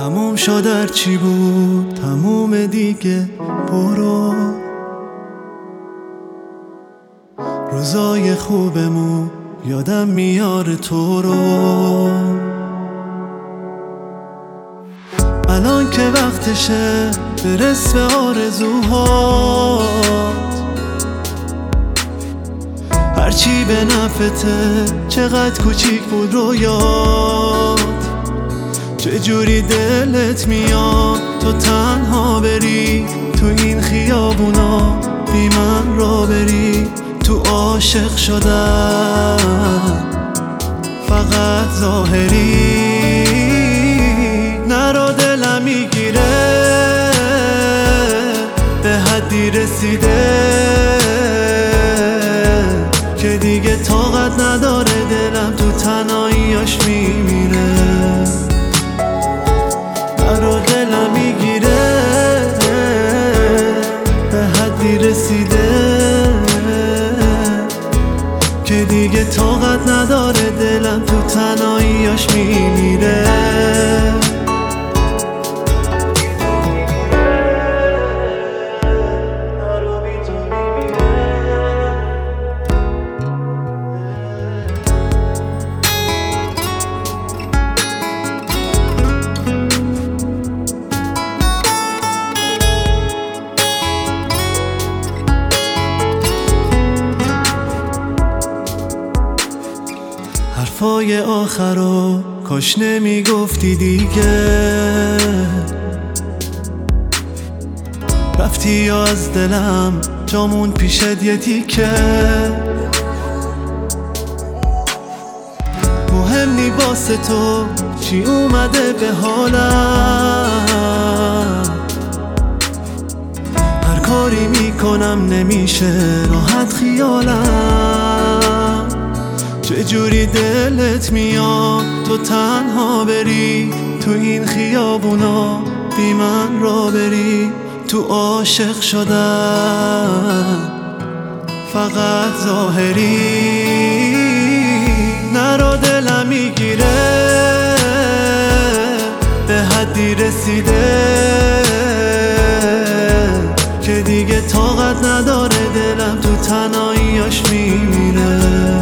تموم شد هرچی بود تموم دیگه، برو. روزای خوبمون یادم میاره تو رو. الان که وقتشه برس به آرزوهات، هرچی به نفته چقدر کوچیک بود رویات. چجوری دلت میاد تو تنها بری تو این خیابونا، بی من را بری. تو عاشق شدن فقط ظاهری، نرو دلم میگیره به حدی رسیده که دیگه طاقت نداره دلم تو تنهاییاش میمیره. نرو دلم میگیره به حدی رسیده که دیگه طاقت نداره دلم تو تنهاییاش میمیره. حرفای آخرو کاش نمیگفتی دیگه، رفتی یا از دلم جامون پیشت یه تیکه. مهم نی واسه تو چی اومده به حالم، هر کاری میکنم نمیشه راحت خیالم. چجوری دلت میاد تو تنها بری تو این خیابونا، بی من را بری. تو عاشق شدن فقط ظاهری، نرو دلم میگیره به حدی رسیده که دیگه طاقت نداره دلم تو تنهاییاش میمیره.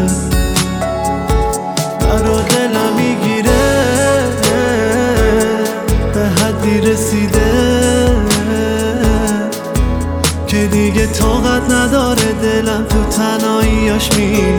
نرو دلم میگیره به حدی رسیده که دیگه طاقت نداره دلم تو تنهاییاش میمیره.